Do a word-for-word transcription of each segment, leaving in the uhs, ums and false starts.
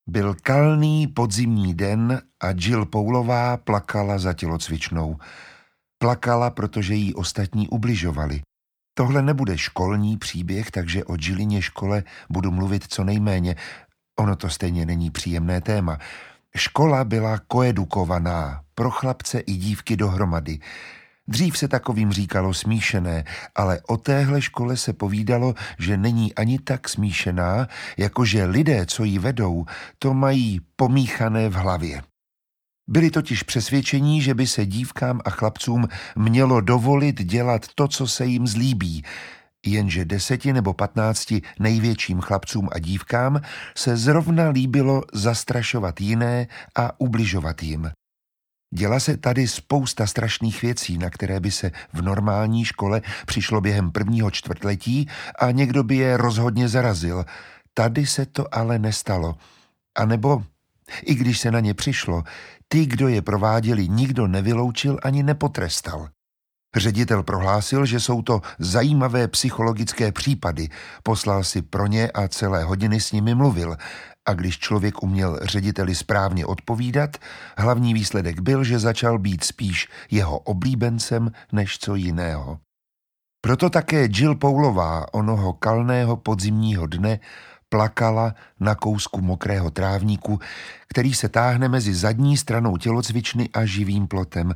Byl kalný podzimní den a Jill Paulová plakala za tělocvičnou. Plakala, protože jí ostatní ubližovali. Tohle nebude školní příběh, takže o Jillině škole budu mluvit co nejméně. Ono to stejně není příjemné téma. Škola byla koedukovaná, pro chlapce i dívky dohromady. Dřív se takovým říkalo smíšené, ale o téhle škole se povídalo, že není ani tak smíšená, jakože lidé, co ji vedou, to mají pomíchané v hlavě. Byli totiž přesvědčení, že by se dívkám a chlapcům mělo dovolit dělat to, co se jim zlíbí, jenže deseti nebo patnácti největším chlapcům a dívkám se zrovna líbilo zastrašovat jiné a ubližovat jim. Děla se tady spousta strašných věcí, na které by se v normální škole přišlo během prvního čtvrtletí a někdo by je rozhodně zarazil. Tady se to ale nestalo. A nebo, i když se na ně přišlo, ty, kdo je prováděli, nikdo nevyloučil ani nepotrestal. Ředitel prohlásil, že jsou to zajímavé psychologické případy, poslal si pro ně a celé hodiny s nimi mluvil. A když člověk uměl řediteli správně odpovídat, hlavní výsledek byl, že začal být spíš jeho oblíbencem než co jiného. Proto také Jill Paulová onoho kalného podzimního dne plakala na kousku mokrého trávníku, který se táhne mezi zadní stranou tělocvičny a živým plotem.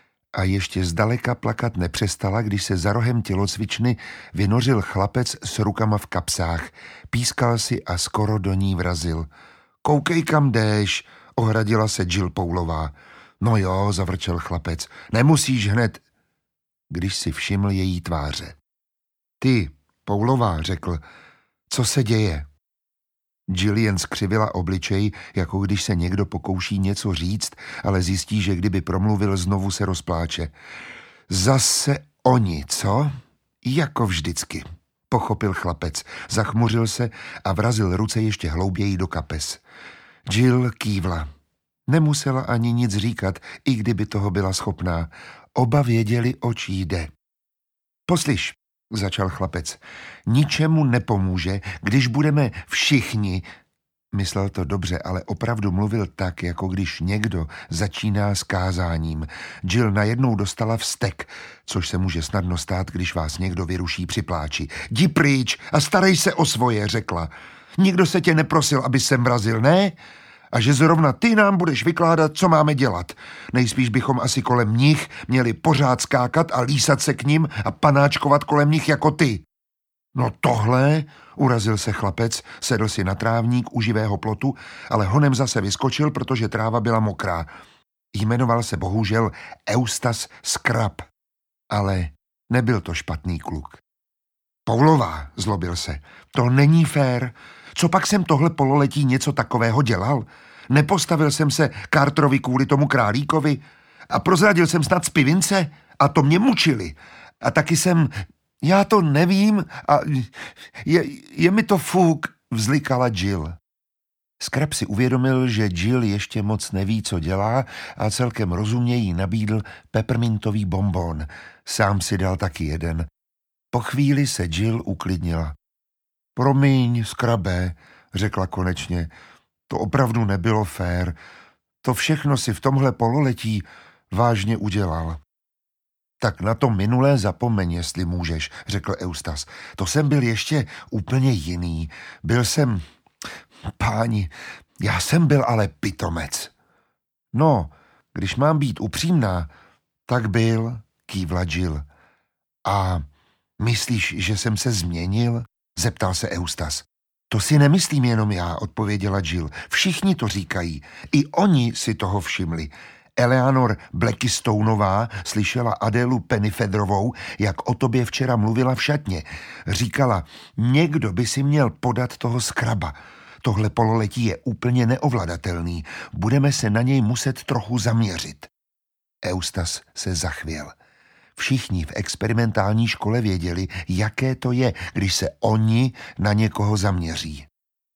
A ještě zdaleka plakat nepřestala, když se za rohem tělocvičny vynořil chlapec s rukama v kapsách. Pískal si a skoro do ní vrazil. Koukej, kam jdeš, ohradila se Jill Paulová. No jo, zavrčel chlapec, nemusíš hned, když si všiml její tváře. Ty, Paulová, řekl, co se děje? Jill jen skřivila obličej, jako když se někdo pokouší něco říct, ale zjistí, že kdyby promluvil, znovu se rozpláče. Zase oni, co? Jako vždycky, pochopil chlapec, zachmuřil se a vrazil ruce ještě hlouběji do kapes. Jill kývla. Nemusela ani nic říkat, i kdyby toho byla schopná. Oba věděli, oč jde. Poslyš, začal chlapec, ničemu nepomůže, když budeme všichni, myslel to dobře, ale opravdu mluvil tak, jako když někdo začíná s kázáním. Jill najednou dostala vztek, což se může snadno stát, když vás někdo vyruší při pláči. Jdi pryč a starej se o svoje, řekla. Nikdo se tě neprosil, aby sem vrazil, ne? A že zrovna ty nám budeš vykládat, co máme dělat. Nejspíš bychom asi kolem nich měli pořád skákat a lísat se k nim a panáčkovat kolem nich jako ty. No tohle, urazil se chlapec, sedl si na trávník u živého plotu, ale honem zase vyskočil, protože tráva byla mokrá. Jmenoval se bohužel Eustace Scrubb, ale nebyl to špatný kluk. Paulová, zlobil se, to není fér. Co pak jsem tohle pololetí něco takového dělal? Nepostavil jsem se Carterovi kvůli tomu králíkovi a prozradil jsem snad z pivince a to mě mučili. A taky jsem, já to nevím a je, je mi to fuk, vzlikala Jill. Scrubb si uvědomil, že Jill ještě moc neví, co dělá a celkem rozumně jí nabídl peppermintový bonbon. Sám si dal taky jeden. Po chvíli se Jill uklidnila. Promiň, Scrubbe, řekla konečně, to opravdu nebylo fér. To všechno si v tomhle pololetí vážně udělal. Tak na to minulé zapomeň, jestli můžeš, řekl Eustace. To jsem byl ještě úplně jiný. Byl jsem, páni, já jsem byl ale pitomec. No, když mám být upřímná, tak byl, kývla Jill. A myslíš, že jsem se změnil? Zeptal se Eustace. To si nemyslím jenom já, odpověděla Jill. Všichni to říkají. I oni si toho všimli. Eleanor Blackstoneová slyšela Adélu Pennyfeatherovou, jak o tobě včera mluvila v šatně. Říkala, někdo by si měl podat toho Scrubba. Tohle pololetí je úplně neovladatelný. Budeme se na něj muset trochu zaměřit. Eustace se zachvěl. Všichni v experimentální škole věděli, jaké to je, když se oni na někoho zaměří.